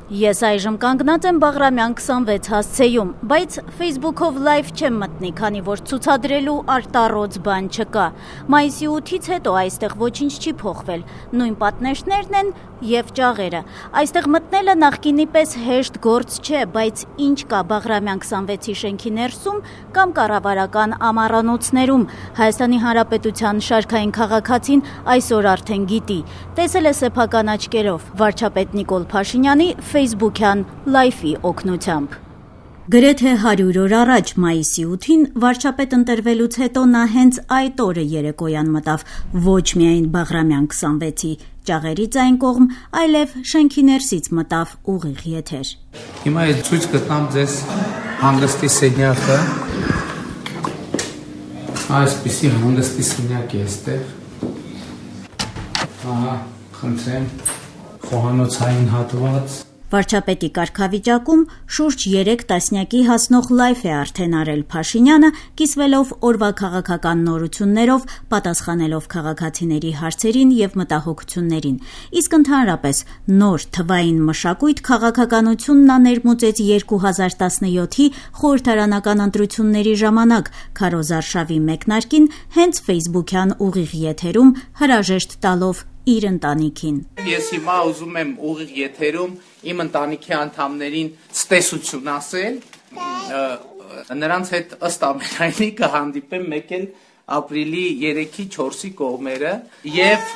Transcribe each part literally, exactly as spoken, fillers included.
Ես այժմ կանգնած եմ Բաղրամյան քսանվեց հասցեում, բայց Facebook-ով լայվ չեմ մտնի, քանի որ ցուցադրելու արտառոց բան չկա։ Մայիսի ութից հետո այստեղ ոչինչ չի փոխվել, նույն պատնեշներն են եւ ճաղերը։ Այստեղ մտնելը նախկինի պես հեշտ գործ չէ, բայց ինչ կա Բաղրամյան քսանվեցի շենքի ներսում կամ կառավարական ամառանոցներում, Հայաստանի Հանրապետության շարքային քաղաքացին այսօր արդեն գիտի։ Տեսել է սեփական աչքերով վարչապետ Նիկոլ Փաշինյանի Facebook-յան լայվի օգնությամբ։ Գրեթե հարյուր օր առաջ մայիսի ութին վարչապետ ընտրվելուց հետո նա հենց այդ օրը երեկոյան մտավ ոչ միայն Բաղրամյան քսանվեցի ճաղերից այն կողմ, այլև շենքի ներսից մտավ ուղիղ եթեր։ Հիմա էլ ցույց կտամ ձեզ հանգստի սենյակը։ Այսպիսի հանգստի սենյակ է այստեղ։ Ահա, խնդրեմ, խոհանոցային հատված։ Վարչապետի կարգավիճակում շուրջ երեք տասնյակի հասնող լայվ է արդեն արել Փաշինյանը, կիսվելով օրվա քաղաքական նորություններով, պատասխանելով քաղաքացիների հարցերին եւ մտահոգություններին։ Իսկ ընդհանրապես նոր թվային մշակույթ քաղաքականությունն նա ներմուծեց երկու հազար տասնյոթի խորհրդարանական ընտրությունների ժամանակ Քարոզ Արշավի մեկնարկին հենց Facebook-յան ուղիղ եթերում հրաժեշտ տալով իր ընտանիքին։ Ես հիմա ուզում եմ ուղիղ եթերում իմ ընտանիքի անդամներին ցտեսություն ասել, նրանց հետ ըստ ամենայնի կհանդիպեմ մեկ էլ ապրիլի երեքի չորսի կողմերը եւ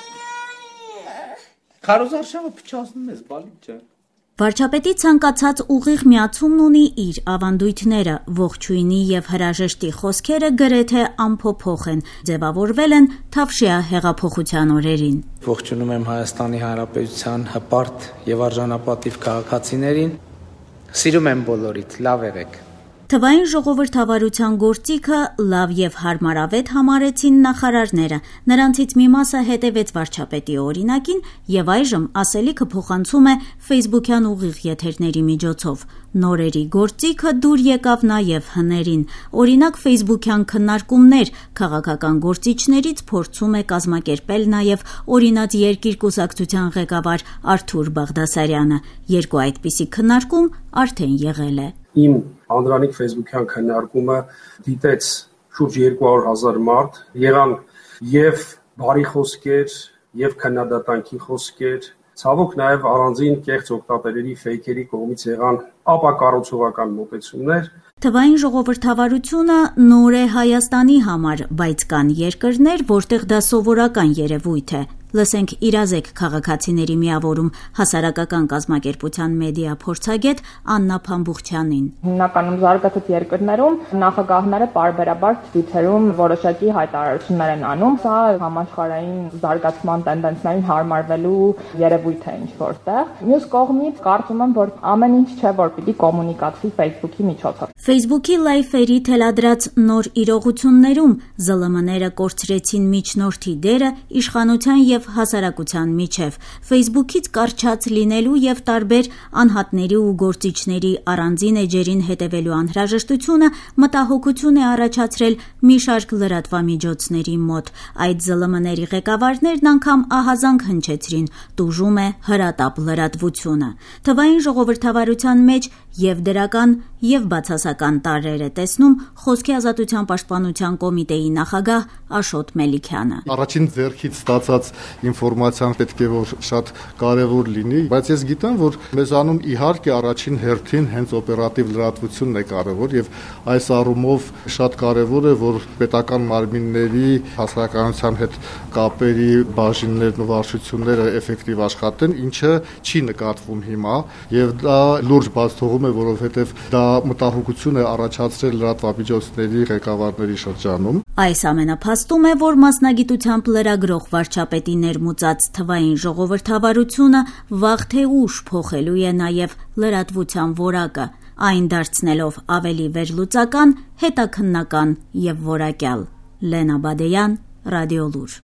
Քարոզ Արշավը փչացնում ես, բալիկ ջան։ Վարչապետի ցանկացած ուղիղ միացումն ունի իր ավանդույթները, ողջույնի եւ հրաժեշտի խոսքերը գրեթե անփոփոխ են, ձևավորվել են Թավշյա հեղափոխության օրերին։ Ողջունում եմ Հայաստանի Հանրապետության հպարտ եւ արժանապատիվ քաղաքացիներին։ Սիրում եմ բոլորիդ, լավ եղեք։ Թվային ժողովրդավարության գործիքը լավ եւ հարմարավետ համարեցին նախարարները, նրանցից մի մասը հետևեց վարչապետի օրինակին եւ այժմ ասելիքը փոխանցում է Facebook-յան ուղիղ եթերների միջոցով։ Նորերի գործիքը դուր եկավ նաեւ հներին, օրինակ Facebook-յան քննարկումներ քաղաքական գործիչներից փորձում է կազմակերպել նաեւ օրինաց երկիր կուսակցության ղեկավար Արթուր Բաղդասարյանը, երկու այդպիսի քննարկում արդեն եղել է։ Իմ անդրանիկ Facebook-յան քննարկումը դիտեց շուրջ երկու հարյուր հազար մարդ, եղան եւ բարի խոսքեր, եւ քննադատանքի խոսքեր, ցավոք նաեւ առանձին կեղծ օգտատերերի ֆեյքերի կողմից եղան ապակառուցողական մոտեցումներ։ Թվային ժողովրդավարությունը նոր է Հայաստանի համար, բայց կան երկրներ, որտեղ դա սովորական երևույթ է։ Լսենք իրազեկ քաղաքացիների միավորում հասարակական կազմակերպության մեդիա փորձագետ Աննա Փամբուխչյանին։ Հիմնականում զարգացած երկրներում նախագահները պարբերաբար Twitter-ում որոշակի հայտարարություններ են անում, սա համաշխարհային զարգացման տենդենսներին հարմարվելու երևույթ է ինչ-որտեղ։ Մյուս կողմից կարծում եմ, որ ամեն ինչ չէ, որ պիտի կոմունիկացվի Facebook-ի միջոցով։ Facebook-ի լայվերի թելադրած նոր իրողություններում զլ մ ները կորցրեցին միջնորդի դերը իշխանության եւ հասարակության միջև, Facebook-ից կարճած լինելու եւ տարբեր անհատների ու գործիչների առանձին էջերին հետևելու անհրաժեշտությունը մտահոգություն է առաջացրել մի շարք լրատվամիջոցների մոտ։ Այդ զլ մ ների ղեկավարներն անգամ ահազանգ հնչեցրին, տուժում է հրատապ լրատվությունը։ Թվային ժողովրդավարության մեջ եւ դրական եւ բացասական տարրեր է տեսնում Խոսքի ազատության պաշտպանության կոմիտեի նախագահ Աշոտ Մելիքյանը։ Առաջին ձեռքից ստացած ինֆորմացիան պետք է որ շատ կարևոր լինի, բայց ես գիտեմ, որ մեզանում իհարկե առաջին հերթին հենց օպերատիվ լրատվությունն է կարևոր եւ այս առումով շատ կարևոր է, որ պետական մարմինների հասարակայնության հետ կապերի բաժիններն ու վարչությունները էֆեկտիվ աշխատեն, ինչը չի նկատվում հիմա եւ դա լուրջ բաց թողում է, որովհետեւ դա մտահոգություն է առաջացրել լրատվամիջոցների ղեկավարների շրջանում։ Այս ամենը փաստում է, որ մասնագիտությամբ լրագրող վարչապետի ներմուծած թվային ժողովրդավարությունը վաղ թե ուշ փոխելու է նաև լրատվության որակը, այն դարձնելով ավելի վերլուծական, հետաքննական եւ որակյալ։ Լենա Բադեյան, Ռադիոլուր։